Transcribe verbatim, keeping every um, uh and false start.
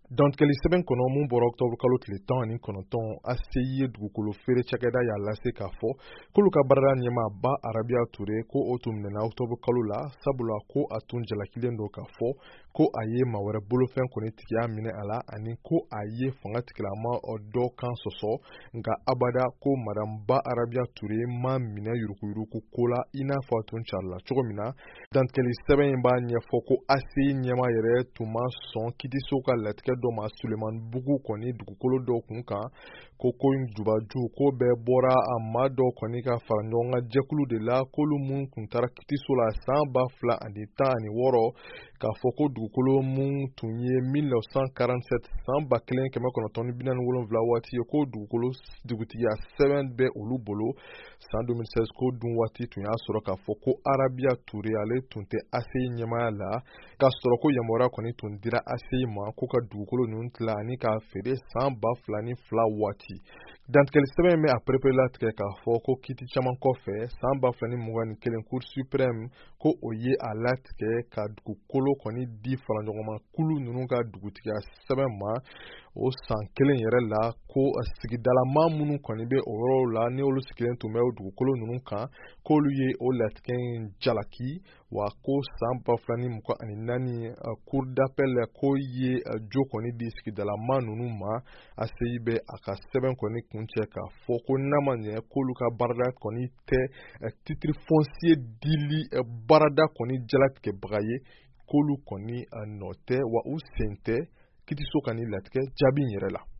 Dantigɛli sɛbɛn kɔnɔ mun bɔra octobre kalo tile tan ani kɔnɔntɔn A C I ye dugukolo feere cakɛda y'a lase k'a fɔ k'olu ka baarada ɲɛmaa Ba Arabiya Ture ko o tun minɛna octobre kalo la sabula ko a tun jalakilen don k'a fɔ ko a ye maa wɛrɛ bolofɛn kɔni tigiya minɛ a la ani ko a ye fanga tigilama dɔ kan sɔsɔ nka abada ko madame Ba Arabiya Ture ma minɛ yuruguyurugu ko la i n'a fɔ a tun carila cogo min na. Dantigɛli sɛbɛn in b'a ɲɛfɔ ko A C I ɲɛmaa yɛrɛ tun ma sɔn kiitiso ka latigɛ dɔ ma Sulemani Bugu kɔni dugukolo dɔw kun kan ko ko jubaju ko bɛɛ bɔra a maa dɔw kɔni ka fara ɲɔgɔn kan jɛkulu de la k'olu mun kun taara kiitiso la san ba fila ani tan ani wɔɔrɔ k'a fɔ ko dugukolo mun tun ye mille neuf cent quarante-sept san ba kelen kɛmɛ kɔnɔntɔn ni bi naani ni wolonwula waati ye ko dugukolo dugutigiya sɛbɛn bɛ olu bolo san deux mille seize ko dun waati tun y'a sɔrɔ k'a fɔ ko Arabiya Ture ale tun tɛ A C I ɲɛmaaya la k'a sɔrɔ ko yamaruya kɔni tun dira A C I ma ko ka dugukolo ninnu tila ani k'a feere san ba fila ni fila waati. Dantigɛli sɛbɛn bɛ a perepere latigɛ k'a fɔ ko kiiti caman kɔfɛ san ba fila ni mugan ni kelen Cour suprême ko o ye a latigɛ ka dugukolo kɔni di faraɲɔgɔnma kulu ninnu ka dugutigiya sɛbɛn ma o san kelen yɛrɛ la ko sigidalama minnu kɔni bɛ o yɔrɔw la ni olu sigilen tun bɛ o dugukolo ninnu kan k'olu ye o latigɛ in jalaki wa ko san ba fila ni mugan ani naani Cour d'appel ko ye jo kɔni di sigidalama ninnu ma A C I bɛ a ka sɛbɛn kɔni kuncɛ k'a fɔ ko n'a ma ɲɛ k'olu ka baarada kɔni tɛ titre foncier dili baarada kɔni jalatigɛbaga ye k'olu kɔni nɔ tɛ wa u sen tɛ kiitiso ka nin latigɛ jaabi in yɛrɛ la.